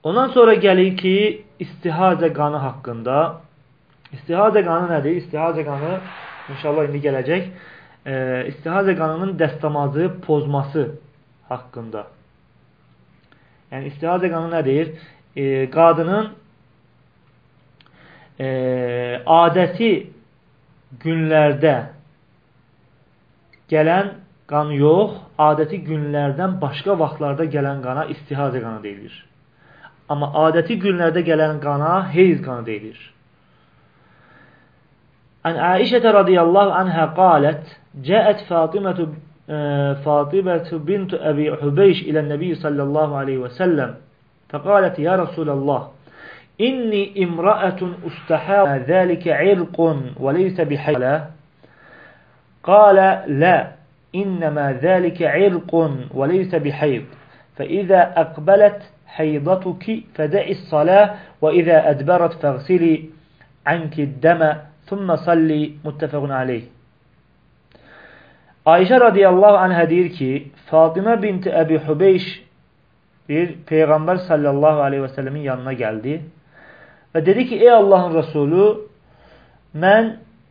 Ondan sonra gəlir ki, istihazə qanı haqqında. İstihazə qanı nədir? İstihazə qanı inşallah indi gələcək. İstihazə qanının dəstəmazı pozması haqqında. Yəni istihazə qanı nədir? Qadının adəti günlərdə gələn qan yox, adəti günlərdən başqa vaxtlarda gələn qana istihazə qanı deyilir. Amma adəti günlərdə gələn qana heyz qanı deyilir. An Aişə radiyallahu anhə qalət, cəət Fatımətu bintu Əbi Hubeyş ilə Nəbi sallallahu aleyhi və səlləm fəqalət, ya Rasulallah, inni imra'atun ustahab zəlikə irqun və leysə bihaylə qalə, lə, innəmə zəlikə irqun və leysə bihayd fəizə əqbələt haydatuki fədə'is salah və izə ədbərət fəğsili anki dəmə thumma salli muttəfəqun aleyh. Ayşə radiyallahu anhə deyir ki, Fatımə binti Əbi Hubeyş bir Peyğəmbər sallallahu aleyhi və səlləmin yanına gəldi və dedi ki, ey Allahın Resulü, mən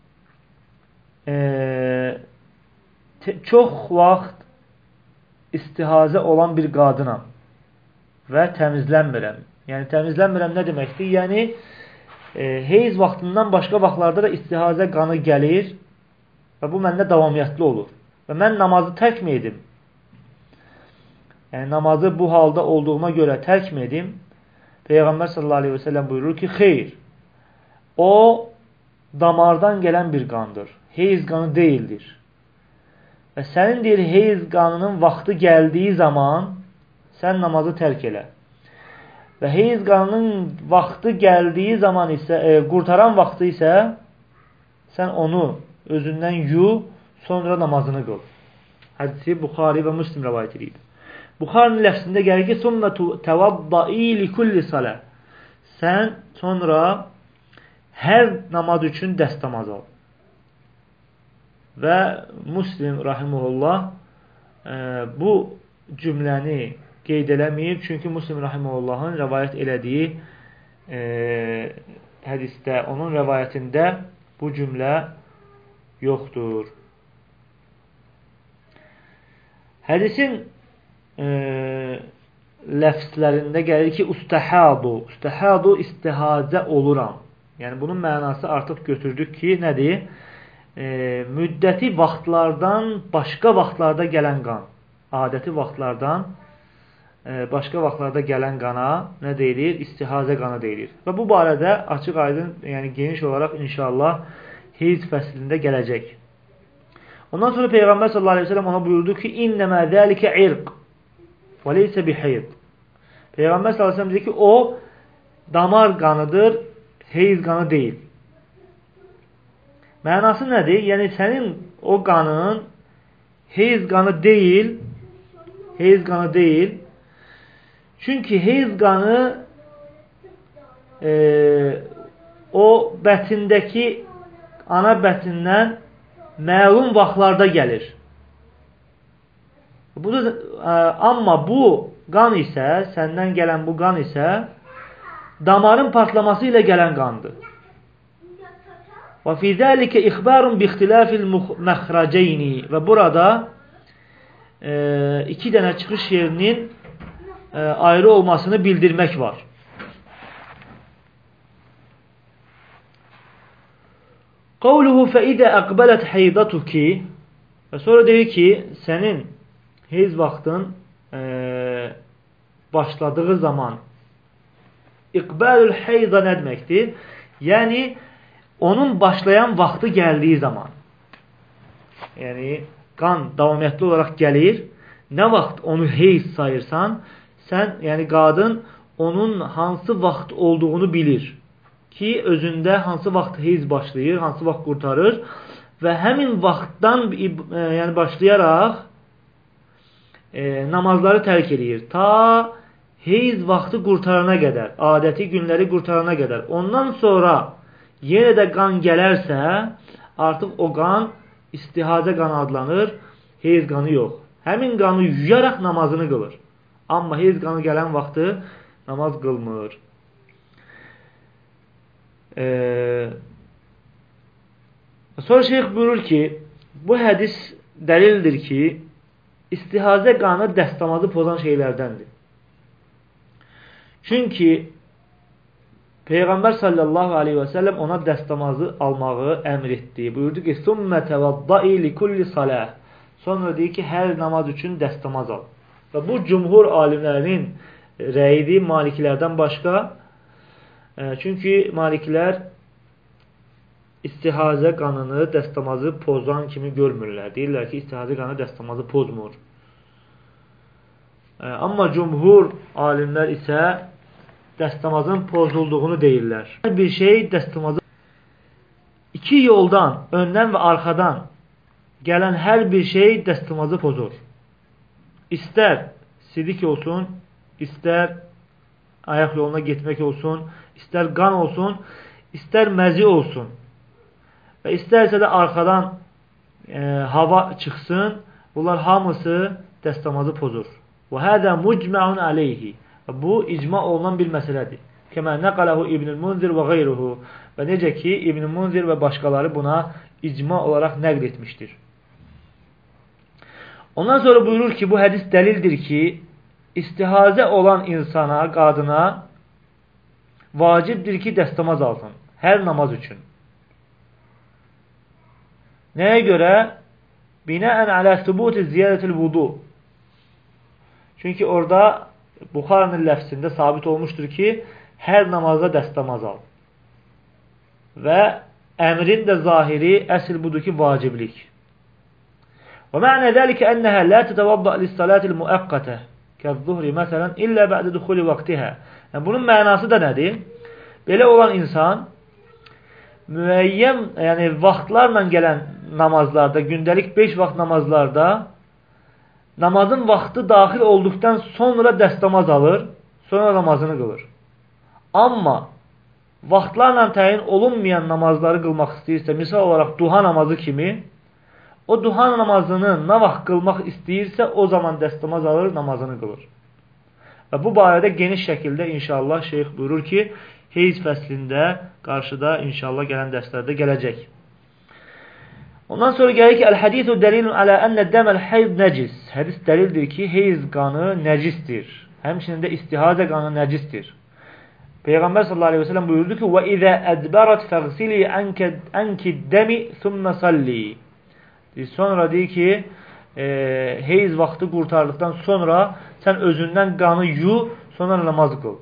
çox vaxt istihazə olan bir qadınam və təmizlənmirəm. Yəni təmizlənmirəm nə deməkdir? Yəni heyz vaxtından başqa vaxtlarda da istihazə qanı gəlir və bu məndə davamiyyətli olur. Və mən namazı tərk mi edim? Yəni namazı bu halda olduğuma görə tərk mi edim? Peyğəmbər sallallahu aleyhi və səlləm buyurur ki, xeyr. O damardan gələn bir qandır. Heyz qanı deyildir. Və sənin deyir, heyz qanının vaxtı gəldiyi zaman sən namazı tərk elə. Və heyz qanının vaxtı gəldiyi zaman isə, qurtaran vaxtı isə sən onu özündən yu, sonra namazını qıl. Hədisi Buxari və Müslim rəvayət edir. Buxarinin ləfsində gəlir ki, "Summa təvaddai li kulli salah." Sən sonra hər namaz üçün dəstəmaz al. Və Müslim rahimehullah bu cümləni qeyd eləməyib, çünki Müslim rahimehullahın rəvayət elədiyi hədisdə, onun rəvayətində bu cümlə yoxdur. Hədisin ləfslərində gəlir ki, ustahadu istihazə oluram. Yəni bunun mənası artıq götürdük ki, nədir? Müddəti vaxtlardan başqa vaxtlarda gələn qan. Adəti vaxtlardan başqa vaxtlarda gələn qana nə deyilir? İstihazə qanı deyilir. Və bu barədə açıq aydın, yəni geniş olaraq inşallah heyz fəslində gələcək. Ondan sonra Peyğəmbər sallallahu aleyhi ve sellem ona buyurdu ki, innəmə zəlikə irq və leysə bihayd. Peyğəmbər sallallahu aleyhi ve sellem dedi ki, o damar qanıdır, heyz qanı deyil. Mənası nədir? Yəni sənin o qanın heyz qanı deyil. Çünki heyz qanı o bətindəki ana bətindən məlum vaxtlarda gəlir. Amma bu qan isə, səndən gələn bu qan isə damarın partlaması ilə gələn qandır. Və fi zəlikə ixbarun bi ixtilafil məxrəcəyni. Və burada iki dənə çıxış yerinin ayrı olmasını bildirmək var. Qavluhu fəidə əqbələt haydatuki. Və sonra deyir ki, sənin heyz vaxtın başladığı zaman iqbəlül hayda nə deməkdir? Yəni, onun başlayan vaxtı gəldiyi zaman. Yəni, qan davamiyyətli olaraq gəlir. Nə vaxt onu heyz sayırsan, sən, yəni qadın onun hansı vaxt olduğunu bilir. Ki, özündə hansı vaxt heyz başlayır, hansı vaxt qurtarır və həmin vaxtdan yəni başlayaraq namazları tərk edir. Ta heyz vaxtı qurtarana qədər, adəti günləri qurtarana qədər. Ondan sonra yenə də qan gələrsə, artıq o qan istihazə qanı adlanır, heyz qanı yox. Həmin qanı yuyaraq namazını qılır. Amma heyz qanı gələn vaxtı namaz qılmır. Sonra şeyx buyurur ki, bu hədis dəlildir ki, istihazə qanı dəstəmazı pozan şeylərdəndir. Çünki Peyğəmbər sallallahu aleyhi və səlləm ona dəstəmazı almağı əmr etdi. Buyurdu ki, ثُمَّ تَوَضَّئِ لِكُلِّ صَلَاةٍ Sonra deyir ki, hər namaz üçün dəstəmaz al. Və bu cümhur alimlərinin rəyidir malikilərdən başqa. Çünki malikilər istihazə qanını, dəstəmazı pozan kimi görmürlər. Deyirlər ki, istihazə qanı dəstəmazı pozmur. Amma cümhur alimlər isə dəstəmazın pozulduğunu deyirlər. Hər bir şey dəstəmazı iki yoldan, öndən və arxadan gələn hər bir şey dəstəmazı pozur. İstər sidik olsun, istər ayaq yoluna getmək olsun, istər qan olsun, istər məzi olsun və istərsə də arxadan hava çıxsın, bunlar hamısı dəstəmazı pozur. Və hədə mucməun aleyhi. Bu icma olunan bir məsələdir. Kəmə nəqələhu İbn-i Munzir və qeyruhu. Və necə ki, İbn-i Munzir və başqaları buna icma olaraq nəql etmişdir. Ondan sonra buyurur ki, bu hədis dəlildir ki, istihazə olan insana, qadına vacibdir ki, dəstəmaz alsın. Hər namaz üçün. Nəyə görə? Binəən alə sübuti ziyadətil vudu. Çünki orada Buxarinin ləfsində sabit olmuşdur ki, hər namazda dəstəmaz al. Və əmrin də zahiri əsl budur ki, vaciblik. Və mə'nə dəlikə ənəhə lə tətəvadda lis-salatil müəqqətə kəz-zuhri məsələn illə bə'də duxuli vaxtihə. Yəni, bunun mənası da nədir? Belə olan insan müəyyən, yəni vaxtlarla gələn namazlarda, gündəlik 5 vaxt namazlarda namazın vaxtı daxil olduqdan sonra dəstəmaz alır, sonra namazını qılır. Amma vaxtlarla təyin olunmayan namazları qılmaq istəyirsə, misal olaraq duha namazı kimi, o duha namazını nə vaxt qılmaq istəyirsə, o zaman dəstəmaz alır, namazını qılır. Və bu barədə geniş şəkildə inşallah şeyx buyurur ki, heyz fəslində qarşıda inşallah gələn dərslərdə gələcək. Ondan sonra gəlir ki, əl-hədithu dəlilun alə ənə dəməl heyz nəcis. Hədis dəlildir ki, heyz qanı nəcisdir. Həmçinin də istihazə qanı nəcisdir. Peyğəmbər sallallahu aleyhi və səlləm buyurdu ki, وَإِذَا أَدْبَرَتْ فَغْسِلِي أَنْكِ الدَّمِ ثُمَّ صَلِّي Sonra deyir ki, heyz vaxtı qurtardıqdan sonra sən özündən qanı yu, sonra namaz qıl.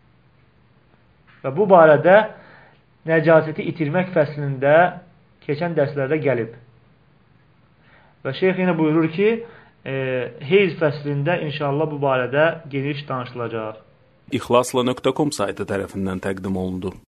Və bu barədə nəcasəti itirmək fəslində keçən dərslərdə gəlib. Və şeyx yenə buyurur ki, heyz fəslində inşallah bu barədə geniş danışılacaq. İxlasla.com saytı tərəfindən təqdim olundu.